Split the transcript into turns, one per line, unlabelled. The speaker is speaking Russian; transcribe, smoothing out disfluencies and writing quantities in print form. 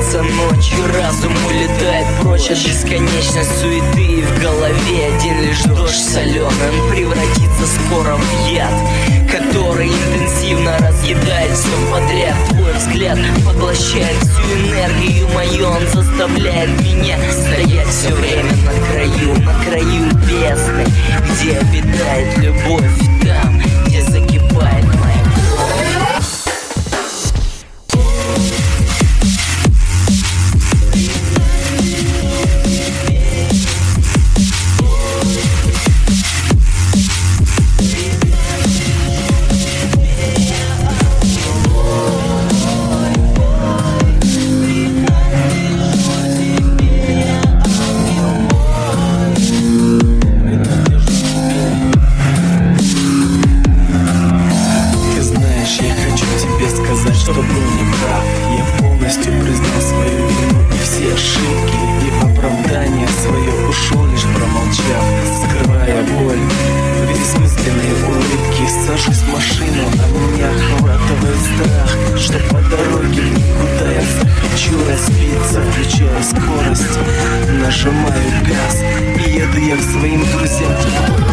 Сгущается ночью, разум улетает прочь от бесконечной суеты. И в голове один лишь дождь соленым превратится скоро в яд, который интенсивно разъедает все подряд. Твой взгляд поглощает всю энергию мою, он заставляет меня стоять все время на краю бездны, где обитает любовь, там, где закипает моя кровь.
Что был неправ, я полностью признал свою вину и все ошибки, и в оправдание свое ушел, лишь промолчав, скрывая боль. Бессмысленные улыбки, сажусь в машину, а меня охватывает страх, что по дороге никуда я захочу разбиться. Включаю скорость, нажимаю газ, и еду я к своим друзьям.